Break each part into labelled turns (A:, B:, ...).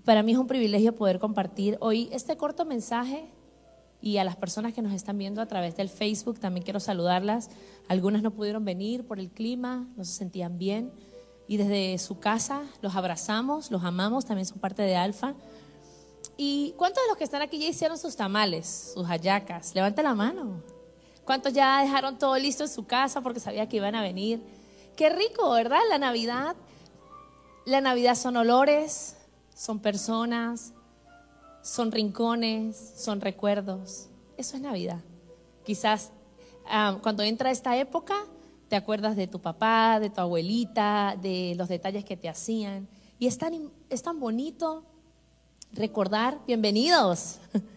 A: Para mí es un privilegio poder compartir hoy este corto mensaje, y a las personas que nos están viendo a través del Facebook también quiero saludarlas. Algunas no pudieron venir por el clima, no se sentían bien, y desde su casa los abrazamos, los amamos, también son parte de Alfa. ¿Y cuántos de los que están aquí ya hicieron sus tamales, sus hallacas? Levanta la mano. ¿Cuántos ya dejaron todo listo en su casa porque sabía que iban a venir? Qué rico, ¿verdad? La Navidad son olores, son personas, son rincones, son recuerdos. Eso es Navidad. Quizás cuando entra esta época te acuerdas de tu papá, de tu abuelita, de los detalles que te hacían. Y es tan bonito recordar. Bienvenidos.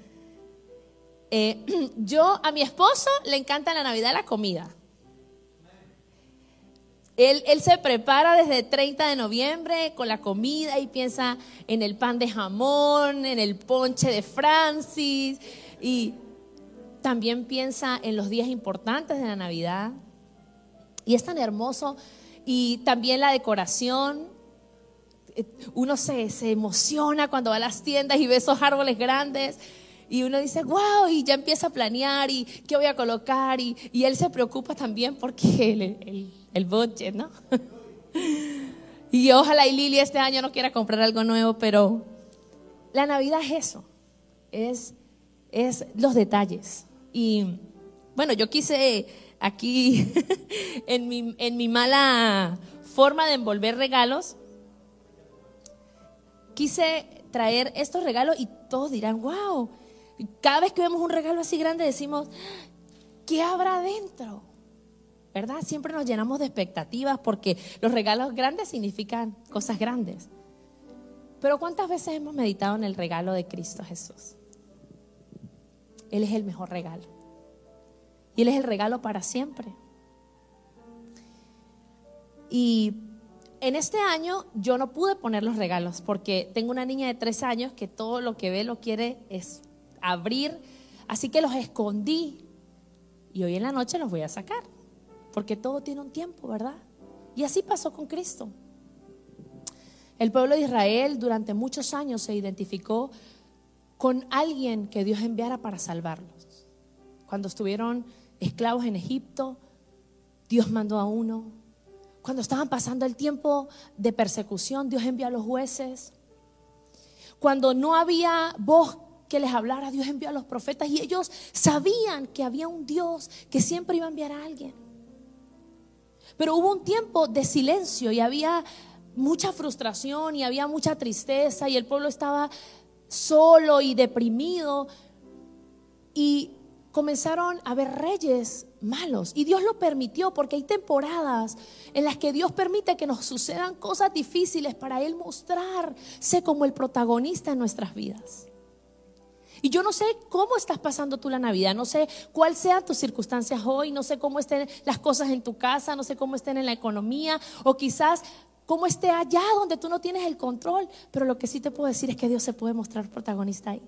A: Yo a mi esposo le encanta la Navidad la comida. Él se prepara desde el 30 de noviembre con la comida y piensa en el pan de jamón, en el ponche de Francis, y también piensa en los días importantes de la Navidad. Y es tan hermoso. Y también la decoración. Uno se emociona cuando va a las tiendas y ve esos árboles grandes. Y uno dice, wow, y ya empieza a planear y qué voy a colocar. Y él se preocupa también porque el budget, ¿no? Y ojalá y Lili este año no quiera comprar algo nuevo, pero la Navidad es eso, es los detalles. Y bueno, yo quise aquí, en mi mala forma de envolver regalos, quise traer estos regalos y todos dirán, wow. Cada vez que vemos un regalo así grande decimos, ¿qué habrá dentro? ¿Verdad? Siempre nos llenamos de expectativas porque los regalos grandes significan cosas grandes. Pero ¿cuántas veces hemos meditado en el regalo de Cristo Jesús? Él es el mejor regalo. Y Él es el regalo para siempre. Y en este año yo no pude poner los regalos porque tengo una niña de 3 años que todo lo que ve lo quiere es abrir. Así que los escondí y hoy en la noche los voy a sacar. Porque todo tiene un tiempo, ¿verdad? Y así pasó con Cristo. El pueblo de Israel durante muchos años se identificó con alguien que Dios enviara para salvarlos. Cuando estuvieron esclavos en Egipto, Dios mandó a uno. Cuando estaban pasando el tiempo de persecución, Dios envió a los jueces. Cuando no había voz que les hablara, Dios envió a los profetas. Y ellos sabían que había un Dios que siempre iba a enviar a alguien. Pero hubo un tiempo de silencio y había mucha frustración y había mucha tristeza y el pueblo estaba solo y deprimido y comenzaron a haber reyes malos y Dios lo permitió porque hay temporadas en las que Dios permite que nos sucedan cosas difíciles para Él mostrarse como el protagonista en nuestras vidas. Y yo no sé cómo estás pasando tú la Navidad, no sé cuáles sean tus circunstancias hoy, no sé cómo estén las cosas en tu casa, no sé cómo estén en la economía o quizás cómo esté allá donde tú no tienes el control, pero lo que sí te puedo decir es que Dios se puede mostrar protagonista ahí.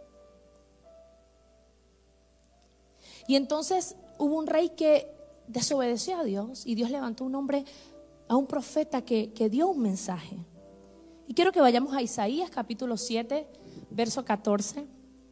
A: Y entonces hubo un rey que desobedeció a Dios y Dios levantó un hombre, a un profeta que dio un mensaje. Y quiero que vayamos a Isaías capítulo 7, verso 14.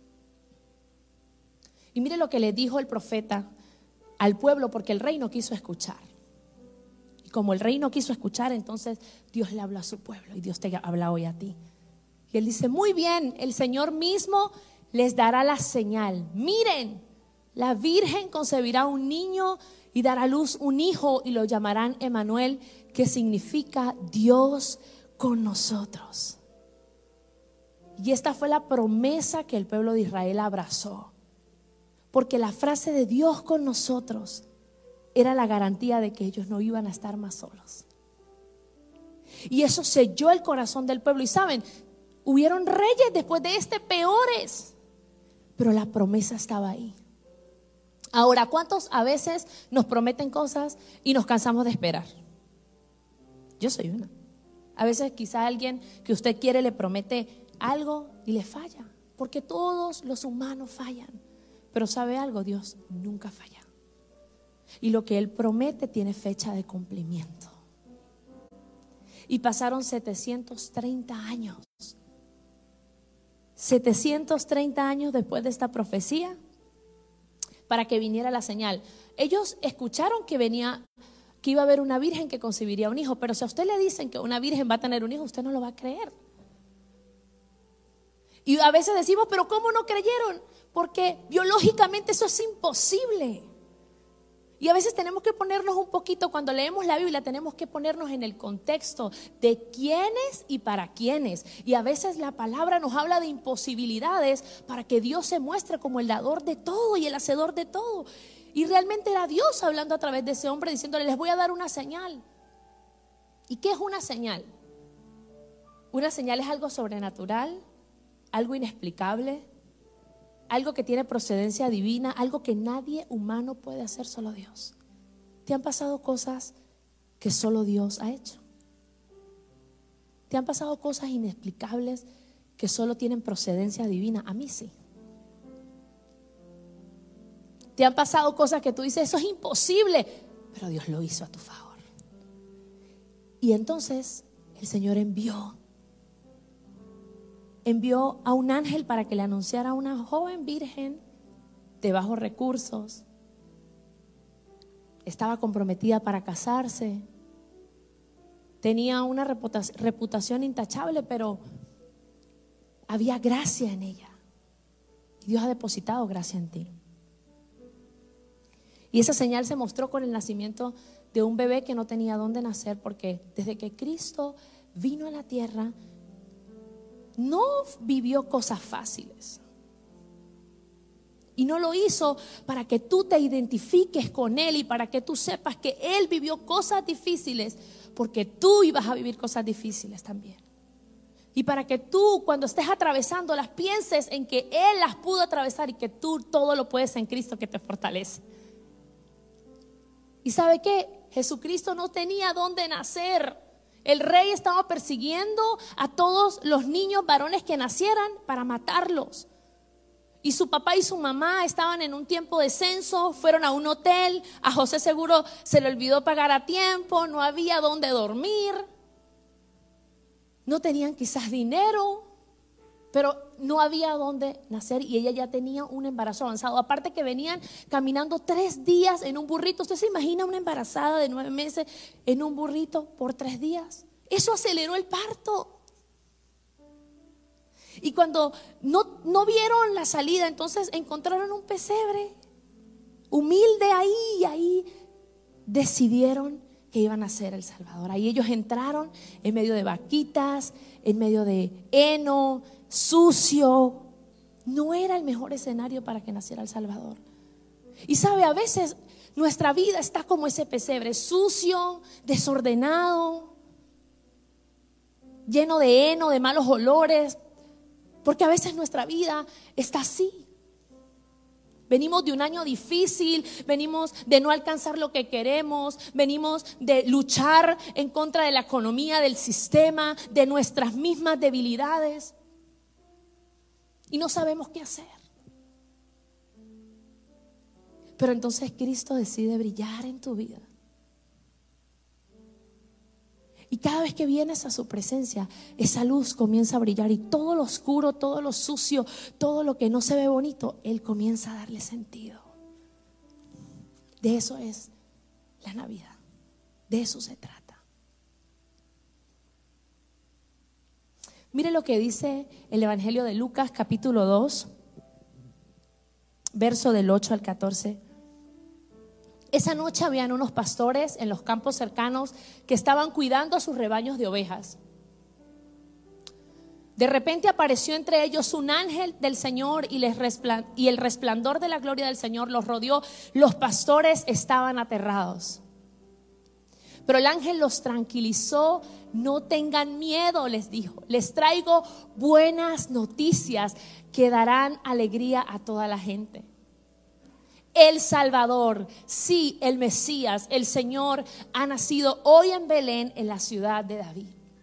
A: Y mire lo que le dijo el profeta al pueblo porque el rey no quiso escuchar. Y como el rey no quiso escuchar, entonces Dios le habló a su pueblo y Dios te habla hoy a ti. Y él dice, muy bien, el Señor mismo les dará la señal. Miren, la Virgen concebirá un niño y dará a luz un hijo y lo llamarán Emmanuel, que significa Dios con nosotros. Y esta fue la promesa que el pueblo de Israel abrazó. Porque la frase de Dios con nosotros era la garantía de que ellos no iban a estar más solos. Y eso selló el corazón del pueblo. Y saben, hubieron reyes después de peores, pero la promesa estaba ahí. Ahora, ¿cuántos a veces nos prometen cosas y nos cansamos de esperar? Yo soy una. A veces quizá alguien que usted quiere le promete algo y le falla, porque todos los humanos fallan. Pero ¿sabe algo? Dios nunca falla. Y lo que Él promete tiene fecha de cumplimiento. Y pasaron 730 años 730 años después de esta profecía, para que viniera la señal. Ellos escucharon que iba a haber una virgen que concebiría un hijo, pero si a usted le dicen que una virgen va a tener un hijo, usted no lo va a creer. Y a veces decimos, pero ¿cómo no creyeron? Porque biológicamente eso es imposible. Y a veces tenemos que ponernos un poquito, cuando leemos la Biblia, tenemos que ponernos en el contexto de quiénes y para quiénes. Y a veces la palabra nos habla de imposibilidades para que Dios se muestre como el dador de todo y el hacedor de todo. Y realmente era Dios hablando a través de ese hombre, diciéndole, les voy a dar una señal. ¿Y qué es una señal? Una señal es algo sobrenatural, algo inexplicable, algo que tiene procedencia divina, algo que nadie humano puede hacer, solo Dios. ¿Te han pasado cosas que solo Dios ha hecho? ¿Te han pasado cosas inexplicables que solo tienen procedencia divina? A mí sí. ¿Te han pasado cosas que tú dices, eso es imposible, pero Dios lo hizo a tu favor? Y entonces el Señor envió a un ángel para que le anunciara a una joven virgen de bajos recursos. Estaba comprometida para casarse. Tenía una reputación intachable, pero había gracia en ella. Y Dios ha depositado gracia en ti. Y esa señal se mostró con el nacimiento de un bebé que no tenía dónde nacer, porque desde que Cristo vino a la tierra, no vivió cosas fáciles. Y no lo hizo para que tú te identifiques con Él y para que tú sepas que Él vivió cosas difíciles, porque tú ibas a vivir cosas difíciles también. Y para que tú, cuando estés atravesando, las pienses en que Él las pudo atravesar y que tú todo lo puedes en Cristo que te fortalece. ¿Y sabe qué? Jesucristo no tenía dónde nacer. El rey estaba persiguiendo a todos los niños varones que nacieran para matarlos. Y su papá y su mamá estaban en un tiempo de censo, fueron a un hotel. A José seguro se le olvidó pagar a tiempo, no había dónde dormir. No tenían quizás dinero, pero no había dónde nacer y ella ya tenía un embarazo avanzado. Aparte que venían caminando 3 días en un burrito. ¿Usted se imagina una embarazada de 9 meses en un burrito por 3 días? Eso aceleró el parto. Y cuando no vieron la salida, entonces encontraron un pesebre humilde ahí, y ahí decidieron que iban a ser el Salvador. Ahí ellos entraron en medio de vaquitas, en medio de heno, sucio. No era el mejor escenario para que naciera el Salvador. Y sabe, a veces nuestra vida está como ese pesebre, sucio, desordenado, lleno de heno, de malos olores, porque a veces nuestra vida está así. Venimos de un año difícil, venimos de no alcanzar lo que queremos, venimos de luchar en contra de la economía, del sistema, de nuestras mismas debilidades, y no sabemos qué hacer. Pero entonces Cristo decide brillar en tu vida. Y cada vez que vienes a su presencia, esa luz comienza a brillar, y todo lo oscuro, todo lo sucio, todo lo que no se ve bonito, Él comienza a darle sentido. De eso es la Navidad, de eso se trata. Mire lo que dice el Evangelio de Lucas, capítulo 2, verso del 8 al 14. Esa noche habían unos pastores en los campos cercanos que estaban cuidando a sus rebaños de ovejas. De repente apareció entre ellos un ángel del Señor y el resplandor de la gloria del Señor los rodeó. Los pastores estaban aterrados. Pero el ángel los tranquilizó. No tengan miedo, les dijo. Les traigo buenas noticias que darán alegría a toda la gente. El Salvador, sí, el Mesías, el Señor, ha nacido hoy en Belén, en la ciudad de David.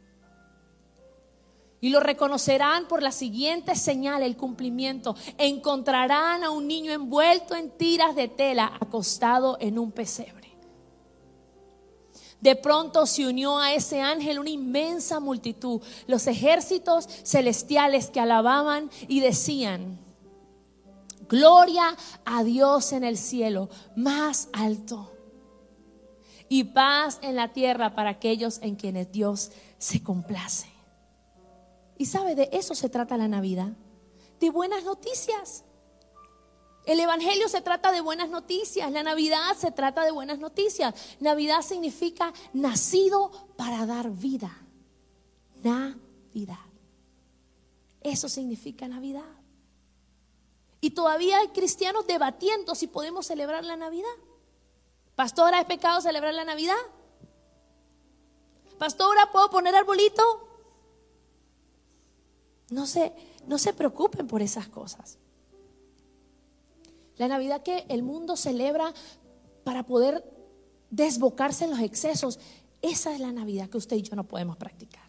A: Y lo reconocerán por la siguiente señal, el cumplimiento. Encontrarán a un niño envuelto en tiras de tela, acostado en un pesebre. De pronto se unió a ese ángel una inmensa multitud, los ejércitos celestiales que alababan y decían: gloria a Dios en el cielo más alto, y paz en la tierra para aquellos en quienes Dios se complace. Y sabe, de eso se trata la Navidad, de buenas noticias. El evangelio se trata de buenas noticias, la Navidad se trata de buenas noticias. Navidad significa nacido para dar vida. Navidad. Eso significa Navidad. Y todavía hay cristianos debatiendo si podemos celebrar la Navidad. Pastora, ¿es pecado celebrar la Navidad? Pastora, ¿puedo poner arbolito? No se preocupen por esas cosas. La Navidad que el mundo celebra para poder desbocarse en los excesos, esa es la Navidad que usted y yo no podemos practicar.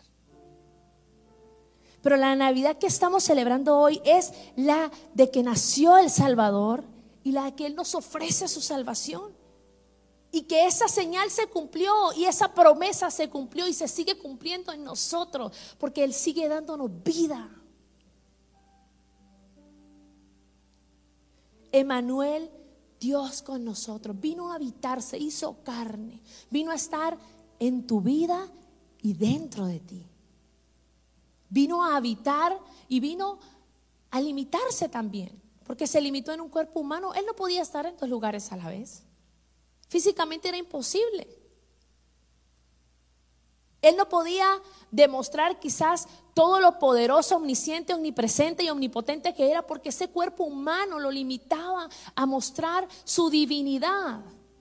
A: Pero la Navidad que estamos celebrando hoy es la de que nació el Salvador y la de que Él nos ofrece su salvación. Y que esa señal se cumplió y esa promesa se cumplió y se sigue cumpliendo en nosotros, porque Él sigue dándonos vida. Emmanuel, Dios con nosotros, vino a habitar, se hizo carne, vino a estar en tu vida y dentro de ti. Vino a habitar y vino a limitarse también, porque se limitó en un cuerpo humano. Él no podía estar en dos lugares a la vez. Físicamente era imposible. Él no podía demostrar quizás todo lo poderoso, omnisciente, omnipresente y omnipotente que era, porque ese cuerpo humano lo limitaba a mostrar su divinidad.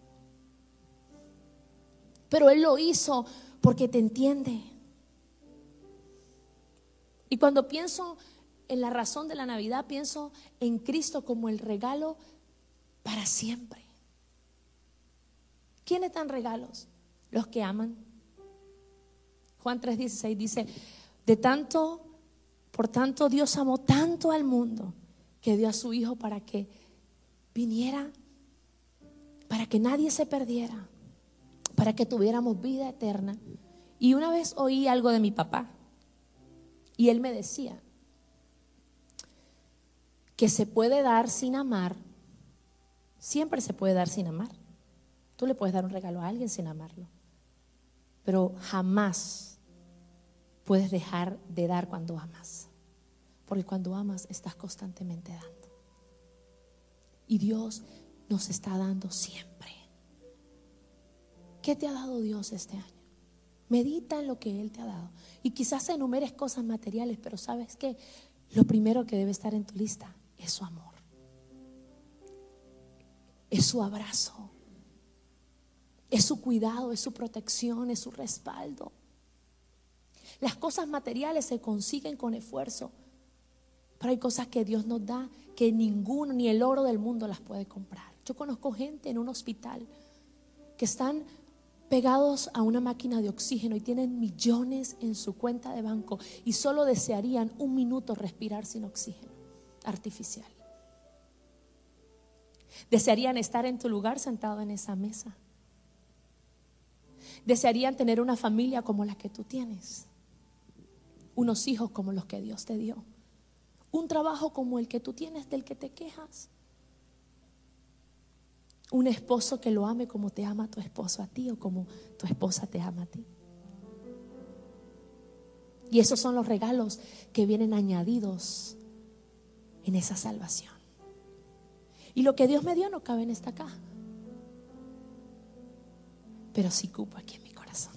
A: Pero Él lo hizo porque te entiende. Y cuando pienso en la razón de la Navidad, pienso en Cristo como el regalo para siempre. ¿Quiénes dan regalos? Los que aman. Juan 3:16 dice: por tanto Dios amó tanto al mundo que dio a su Hijo para que viniera, para que nadie se perdiera, para que tuviéramos vida eterna. Y una vez oí algo de mi papá y él me decía que se puede dar sin amar. Siempre se puede dar sin amar. Tú le puedes dar un regalo a alguien sin amarlo, pero jamás puedes dejar de dar cuando amas, porque cuando amas estás constantemente dando. Y Dios nos está dando siempre. ¿Qué te ha dado Dios este año? Medita en lo que Él te ha dado. Y quizás enumeres cosas materiales, pero ¿sabes qué? Lo primero que debe estar en tu lista es su amor, es su abrazo, es su cuidado, es su protección, es su respaldo. Las cosas materiales se consiguen con esfuerzo, pero hay cosas que Dios nos da que ninguno, ni el oro del mundo las puede comprar. Yo conozco gente en un hospital que están pegados a una máquina de oxígeno y tienen millones en su cuenta de banco y solo desearían un minuto respirar sin oxígeno artificial. Desearían estar en tu lugar sentado en esa mesa. Desearían tener una familia como la que tú tienes, unos hijos como los que Dios te dio, un trabajo como el que tú tienes del que te quejas, un esposo que lo ame como te ama tu esposo a ti o como tu esposa te ama a ti. Y esos son los regalos que vienen añadidos en esa salvación. Y lo que Dios me dio no cabe en esta caja, pero sí cupo aquí en mi corazón.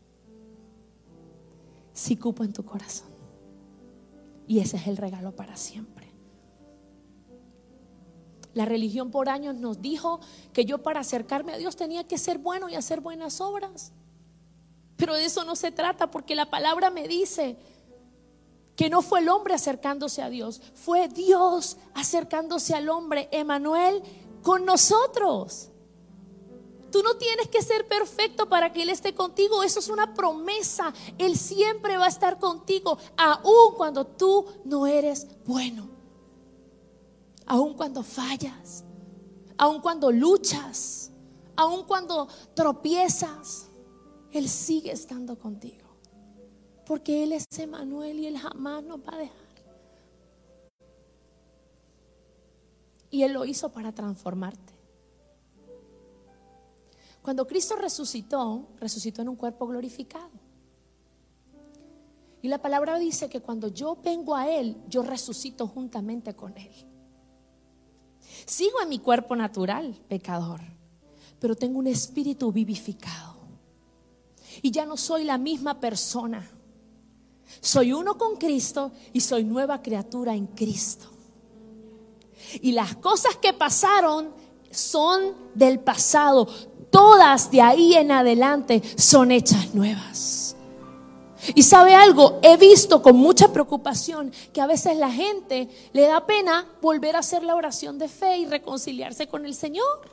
A: Sí cupo en tu corazón. Y ese es el regalo para siempre. La religión por años nos dijo que yo, para acercarme a Dios, tenía que ser bueno y hacer buenas obras. Pero de eso no se trata, porque la palabra me dice que no fue el hombre acercándose a Dios, fue Dios acercándose al hombre, Emmanuel, con nosotros. Tú no tienes que ser perfecto para que Él esté contigo. Eso es una promesa. Él siempre va a estar contigo, aun cuando tú no eres bueno, aun cuando fallas, aun cuando luchas, aun cuando tropiezas. Él sigue estando contigo, porque Él es Emmanuel y Él jamás nos va a dejar. Y Él lo hizo para transformarte. Cuando Cristo resucitó, resucitó en un cuerpo glorificado. Y la palabra dice que cuando yo vengo a Él, yo resucito juntamente con Él. Sigo en mi cuerpo natural, pecador, pero tengo un espíritu vivificado. Y ya no soy la misma persona. Soy uno con Cristo y soy nueva criatura en Cristo. Y las cosas que pasaron son del pasado. Todas de ahí en adelante son hechas nuevas. Y sabe algo, he visto con mucha preocupación que a veces la gente le da pena volver a hacer la oración de fe y reconciliarse con el Señor.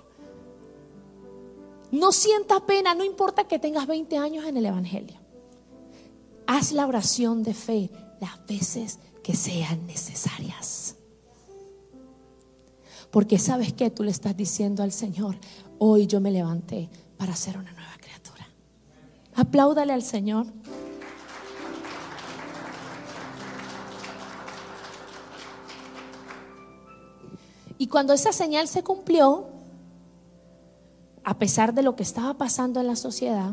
A: No sientas pena, no importa que tengas 20 años en el Evangelio. Haz la oración de fe las veces que sean necesarias. Porque sabes que tú le estás diciendo al Señor: hoy yo me levanté para ser una nueva criatura. Apláudale al Señor. Y cuando esa señal se cumplió, a pesar de lo que estaba pasando en la sociedad,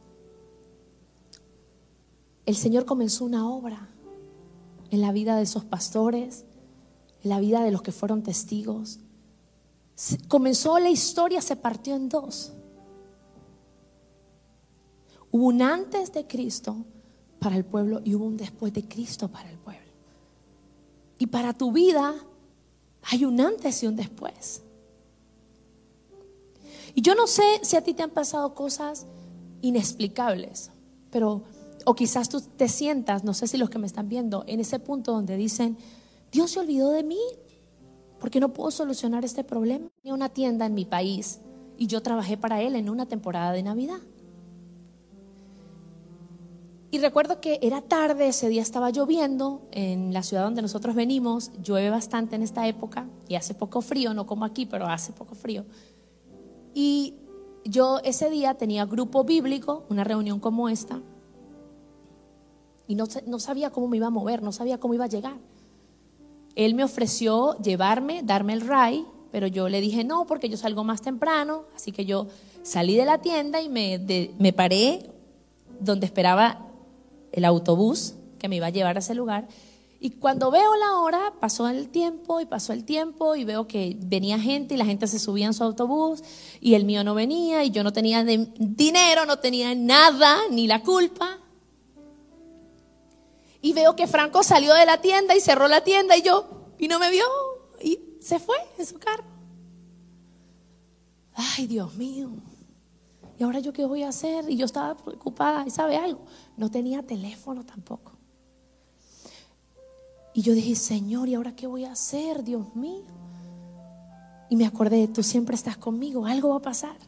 A: el Señor comenzó una obra en la vida de esos pastores, en la vida de los que fueron testigos. Comenzó la historia, se partió en dos. Hubo un antes de Cristo para el pueblo y hubo un después de Cristo para el pueblo. Y para tu vida hay un antes y un después. Y yo no sé si a ti te han pasado cosas inexplicables, pero o quizás tú te sientas, no sé si los que me están viendo, en ese punto donde dicen: Dios se olvidó de mí, porque no puedo solucionar este problema. Tenía una tienda en mi país y yo trabajé para él en una temporada de Navidad. Y recuerdo que era tarde, ese día estaba lloviendo en la ciudad donde nosotros venimos. Llueve bastante en esta época y hace poco frío, no como aquí, pero hace poco frío. Y yo ese día tenía grupo bíblico, una reunión como esta, y no sabía cómo me iba a mover, no sabía cómo iba a llegar. Él me ofreció llevarme, darme el ride, pero yo le dije no, porque yo salgo más temprano. Así que yo salí de la tienda y me paré donde esperaba el autobús que me iba a llevar a ese lugar. Y cuando veo la hora, pasó el tiempo y veo que venía gente y la gente se subía en su autobús y el mío no venía y yo no tenía dinero, no tenía nada, ni la culpa. Y veo que Franco salió de la tienda y cerró la tienda y no me vio y se fue en su carro. Ay, Dios mío. ¿Y ahora yo qué voy a hacer? Y yo estaba preocupada. ¿Y sabe algo? No tenía teléfono tampoco. Y yo dije: Señor, ¿y ahora qué voy a hacer? Dios mío. Y me acordé: tú siempre estás conmigo, algo va a pasar.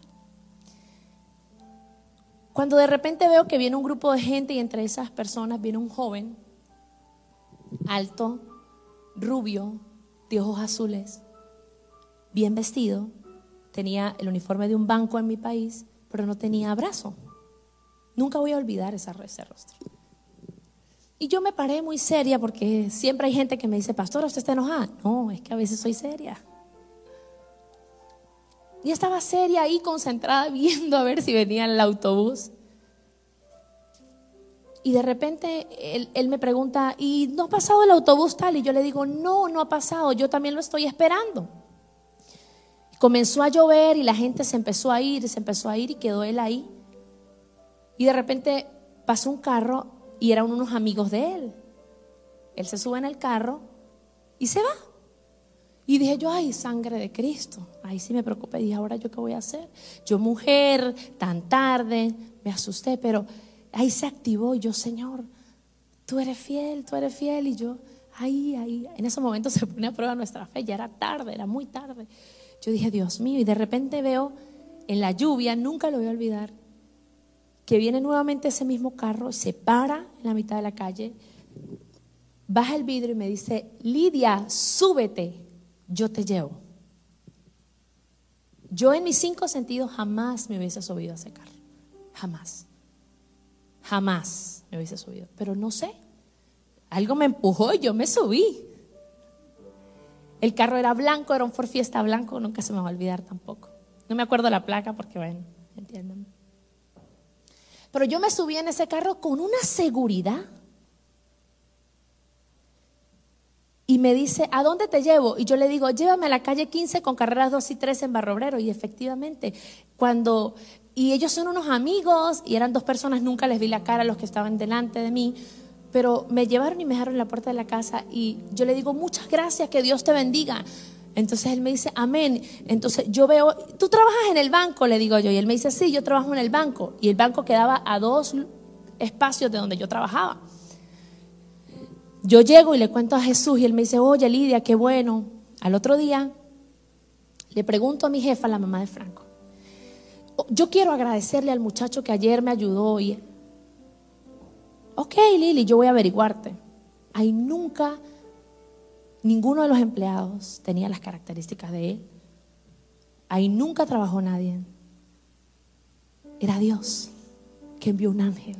A: Cuando de repente veo que viene un grupo de gente y entre esas personas viene un joven alto, rubio, de ojos azules, bien vestido. Tenía el uniforme de un banco en mi país, pero no tenía brazo. Nunca voy a olvidar ese rostro. Y yo me paré muy seria, porque siempre hay gente que me dice: pastora, ¿usted está enojada? No, es que a veces soy seria. Y estaba seria ahí, concentrada, viendo a ver si venía el autobús. Y de repente él me pregunta: ¿y no ha pasado el autobús tal? Y yo le digo: no, no ha pasado, yo también lo estoy esperando. Comenzó a llover y la gente se empezó a ir y quedó él ahí. Y de repente pasó un carro y eran unos amigos de él. Él se sube en el carro y se va. Y dije yo: ay, sangre de Cristo. Ahí sí me preocupé. Dije: ahora yo qué voy a hacer. Yo, mujer, tan tarde, me asusté, pero ahí se activó. Y yo: Señor, tú eres fiel. Y yo, ahí. En ese momento se pone a prueba nuestra fe. Ya era tarde, era muy tarde. Yo dije: Dios mío. Y de repente veo en la lluvia, nunca lo voy a olvidar, que viene nuevamente ese mismo carro, se para en la mitad de la calle, baja el vidrio y me dice: Lidia, súbete, yo te llevo. Yo en mis 5 sentidos jamás me hubiese subido a ese carro, jamás. jamás me hubiese subido. Pero no sé, algo me empujó y yo me subí. El carro era blanco, era un Ford Fiesta blanco, nunca se me va a olvidar tampoco. No me acuerdo la placa porque, bueno, entienden. Pero yo me subí en ese carro con una seguridad. Y me dice, ¿a dónde te llevo? Y yo le digo, llévame a la calle 15 con carreras 2 y 3 en Barrio Obrero. Y efectivamente, y ellos son unos amigos y eran 2 personas, nunca les vi la cara a los que estaban delante de mí, pero me llevaron y me dejaron en la puerta de la casa y yo le digo, muchas gracias, que Dios te bendiga. Entonces él me dice, amén. Entonces yo veo, ¿tú trabajas en el banco? Le digo yo. Y él me dice, sí, yo trabajo en el banco. Y el banco quedaba a 2 espacios de donde yo trabajaba. Yo llego y le cuento a Jesús y él me dice, oye Lidia, qué bueno. Al otro día le pregunto a mi jefa, la mamá de Franco, yo quiero agradecerle al muchacho que ayer me ayudó. Y ok, Lili, yo voy a averiguarte. Ahí nunca, ninguno de los empleados tenía las características de él. Ahí nunca trabajó nadie. Era Dios que envió un ángel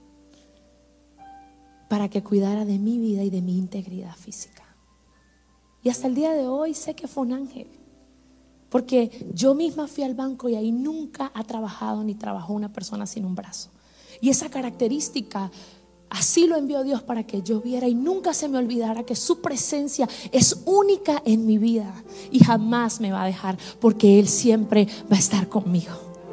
A: para que cuidara de mi vida y de mi integridad física. Y hasta el día de hoy sé que fue un ángel, porque yo misma fui al banco y ahí nunca ha trabajado ni trabajó una persona sin un brazo. Y esa característica así lo envió Dios para que yo viera y nunca se me olvidara que su presencia es única en mi vida y jamás me va a dejar, porque Él siempre va a estar conmigo.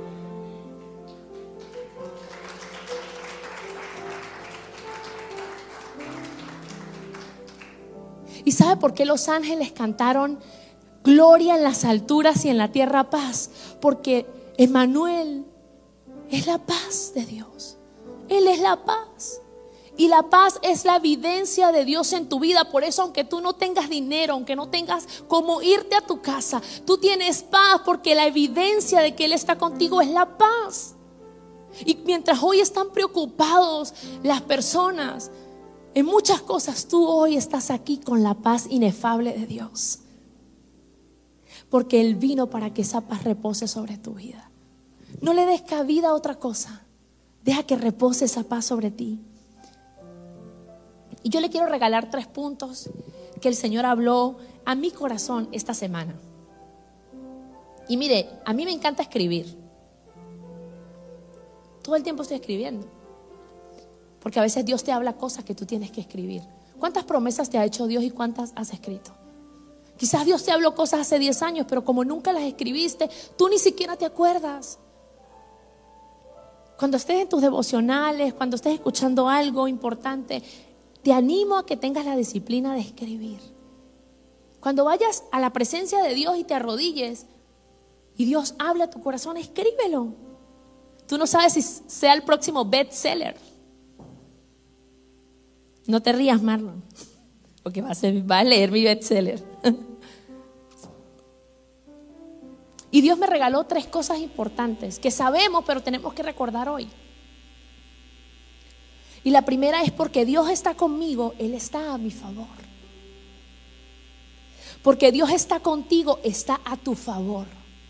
A: ¿Y sabe por qué los ángeles cantaron gloria en las alturas y en la tierra paz? Porque Emmanuel es la paz de Dios. Él es la paz. Y la paz es la evidencia de Dios en tu vida. Por eso, aunque tú no tengas dinero, aunque no tengas cómo irte a tu casa, tú tienes paz, porque la evidencia de que Él está contigo es la paz. Y mientras hoy están preocupados las personas en muchas cosas, tú hoy estás aquí con la paz inefable de Dios, porque Él vino para que esa paz repose sobre tu vida. No le des cabida a otra cosa. Deja que repose esa paz sobre ti. Y yo le quiero regalar 3 puntos que el Señor habló a mi corazón esta semana. Y mire, a mí me encanta escribir. Todo el tiempo estoy escribiendo, porque a veces Dios te habla cosas que tú tienes que escribir. ¿Cuántas promesas te ha hecho Dios y cuántas has escrito? Quizás Dios te habló cosas hace 10 años, pero como nunca las escribiste, tú ni siquiera te acuerdas. Cuando estés en tus devocionales, cuando estés escuchando algo importante, te animo a que tengas la disciplina de escribir. Cuando vayas a la presencia de Dios y te arrodilles y Dios habla a tu corazón, escríbelo. Tú no sabes si sea el próximo bestseller. No te rías, Marlon, porque va a leer mi bestseller. Y Dios me regaló 3 cosas importantes que sabemos, pero tenemos que recordar hoy. Y la primera es: porque Dios está conmigo, Él está a mi favor. Porque Dios está contigo, está a tu favor.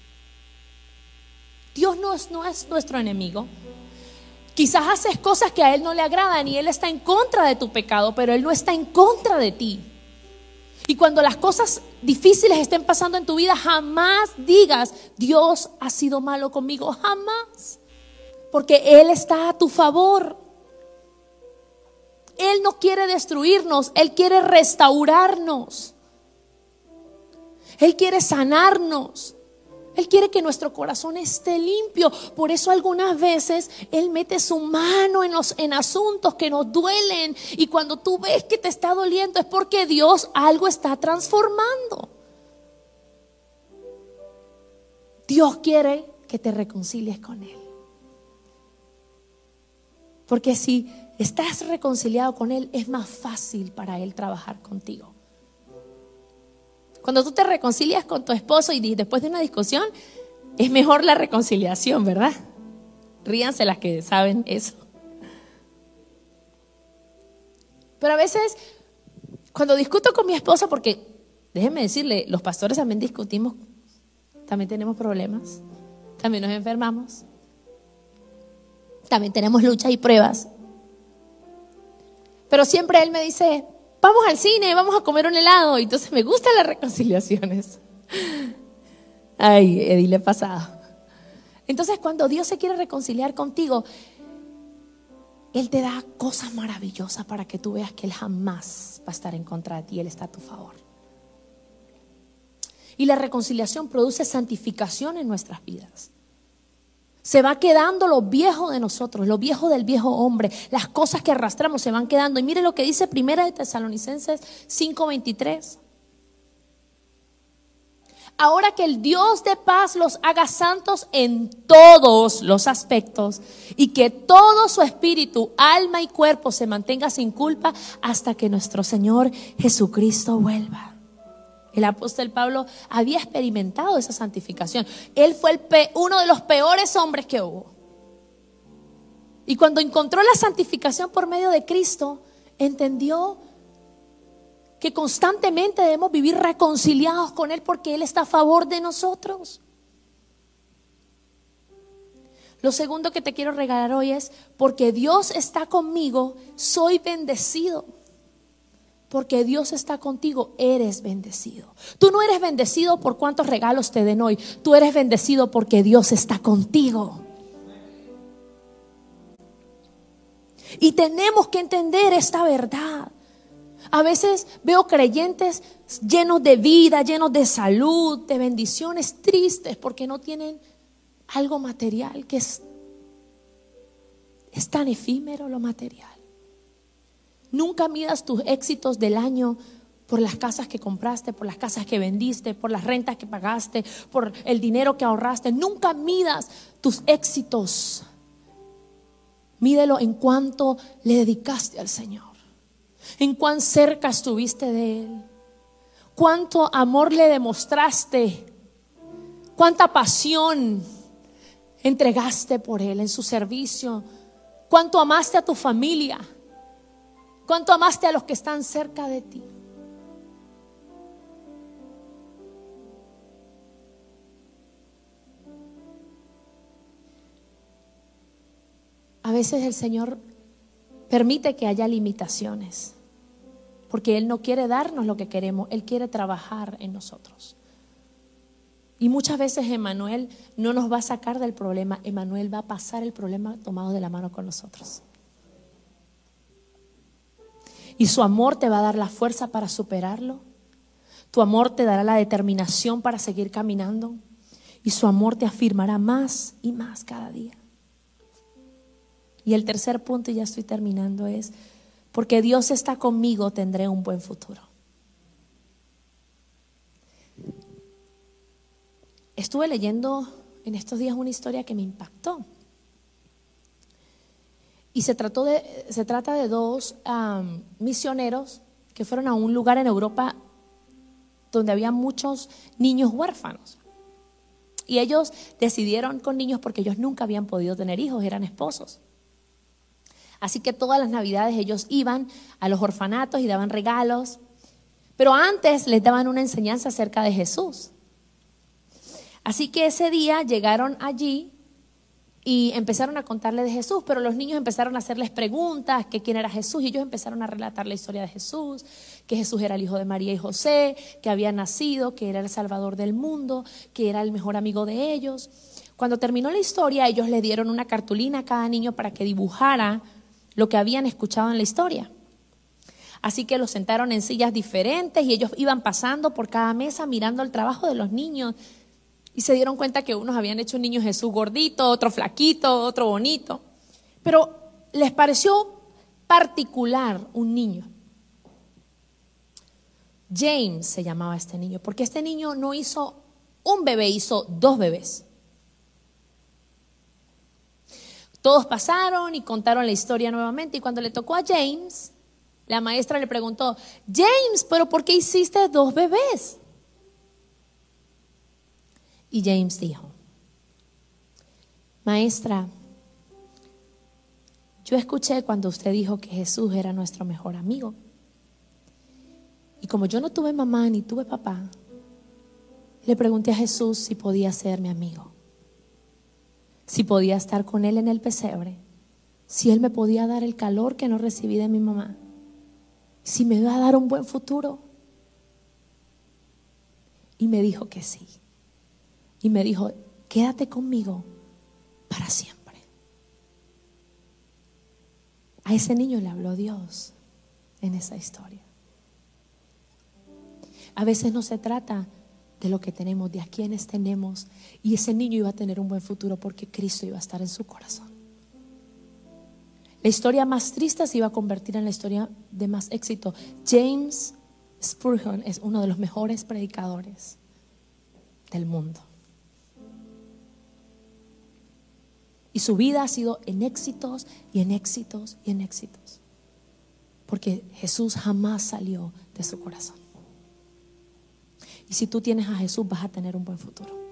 A: Dios no es nuestro enemigo. Quizás haces cosas que a Él no le agradan y Él está en contra de tu pecado, pero Él no está en contra de ti. Y cuando las cosas difíciles estén pasando en tu vida, jamás digas: Dios ha sido malo conmigo. Jamás. Porque Él está a tu favor. Él no quiere destruirnos, Él quiere restaurarnos. Él quiere sanarnos. Él quiere que nuestro corazón esté limpio. Por eso algunas veces Él mete su mano en asuntos que nos duelen. Y cuando tú ves que te está doliendo, es porque Dios algo está transformando. Dios quiere que te reconcilies con Él. Porque si estás reconciliado con Él, es más fácil para Él trabajar contigo. Cuando tú te reconcilias con tu esposo y después de una discusión, es mejor la reconciliación, ¿verdad? Ríanse las que saben eso. Pero a veces, cuando discuto con mi esposa, porque déjenme decirle, los pastores también discutimos, también tenemos problemas, también nos enfermamos, también tenemos luchas y pruebas. Pero siempre él me dice, vamos al cine, vamos a comer un helado. Y entonces me gustan las reconciliaciones. Ay, Eddie, le he pasado. Entonces cuando Dios se quiere reconciliar contigo, Él te da cosas maravillosas para que tú veas que Él jamás va a estar en contra de ti. Él está a tu favor. Y la reconciliación produce santificación en nuestras vidas. Se va quedando lo viejo de nosotros, lo viejo del viejo hombre. Las cosas que arrastramos se van quedando. Y mire lo que dice 1 de Tesalonicenses 5:23. Ahora que el Dios de paz los haga santos en todos los aspectos y que todo su espíritu, alma y cuerpo se mantenga sin culpa hasta que nuestro Señor Jesucristo vuelva. El apóstol Pablo había experimentado esa santificación. Él fue uno de los peores hombres que hubo. Y cuando encontró la santificación por medio de Cristo, entendió que constantemente debemos vivir reconciliados con Él porque Él está a favor de nosotros. Lo segundo que te quiero regalar hoy es: porque Dios está conmigo, soy bendecido. Porque Dios está contigo, eres bendecido. Tú no eres bendecido por cuántos regalos te den hoy. Tú eres bendecido porque Dios está contigo. Y tenemos que entender esta verdad. A veces veo creyentes llenos de vida, llenos de salud, de bendiciones, tristes porque no tienen algo material, que es tan efímero lo material. Nunca midas tus éxitos del año por las casas que compraste, por las casas que vendiste, por las rentas que pagaste, por el dinero que ahorraste. Nunca midas tus éxitos. Mídelo en cuánto le dedicaste al Señor, en cuán cerca estuviste de Él, cuánto amor le demostraste, cuánta pasión entregaste por Él en su servicio, cuánto amaste a tu familia, cuánto amaste a los que están cerca de ti. A veces el Señor permite que haya limitaciones, porque Él no quiere darnos lo que queremos, Él quiere trabajar en nosotros. Y muchas veces Emmanuel no nos va a sacar del problema, Emmanuel va a pasar el problema tomado de la mano con nosotros. Y su amor te va a dar la fuerza para superarlo. Tu amor te dará la determinación para seguir caminando. Y su amor te afirmará más y más cada día. Y el tercer punto, y ya estoy terminando, es: porque Dios está conmigo, tendré un buen futuro. Estuve leyendo en estos días una historia que me impactó. Y se trata de dos misioneros que fueron a un lugar en Europa donde había muchos niños huérfanos. Y ellos decidieron con niños porque ellos nunca habían podido tener hijos, eran esposos. Así que todas las navidades ellos iban a los orfanatos y daban regalos. Pero antes les daban una enseñanza acerca de Jesús. Así que ese día llegaron allí y empezaron a contarle de Jesús, pero los niños empezaron a hacerles preguntas, que quién era Jesús, y ellos empezaron a relatar la historia de Jesús, que Jesús era el hijo de María y José, que había nacido, que era el Salvador del mundo, que era el mejor amigo de ellos. Cuando terminó la historia, ellos le dieron una cartulina a cada niño para que dibujara lo que habían escuchado en la historia. Así que los sentaron en sillas diferentes y ellos iban pasando por cada mesa mirando el trabajo de los niños. Y se dieron cuenta que unos habían hecho un niño Jesús gordito, otro flaquito, otro bonito. Pero les pareció particular un niño. James se llamaba este niño, porque este niño no hizo un bebé, hizo dos bebés. Todos pasaron y contaron la historia nuevamente. Y cuando le tocó a James, la maestra le preguntó: James, ¿pero por qué hiciste dos bebés? Y James dijo: maestra, yo escuché cuando usted dijo que Jesús era nuestro mejor amigo. Y como yo no tuve mamá ni tuve papá, le pregunté a Jesús si podía ser mi amigo, si podía estar con él en el pesebre, si él me podía dar el calor que no recibí de mi mamá. si me va a dar un buen futuro. Y me dijo que sí. Y me dijo, quédate conmigo para siempre. A ese niño le habló Dios en esa historia. A veces no se trata de lo que tenemos, de a quienes tenemos. Y ese niño iba a tener un buen futuro porque Cristo iba a estar en su corazón. La historia más triste se iba a convertir en la historia de más éxito. James Spurgeon es uno de los mejores predicadores del mundo. Y su vida ha sido en éxitos y en éxitos y en éxitos. Porque Jesús jamás salió de su corazón. Y si tú tienes a Jesús, vas a tener un buen futuro.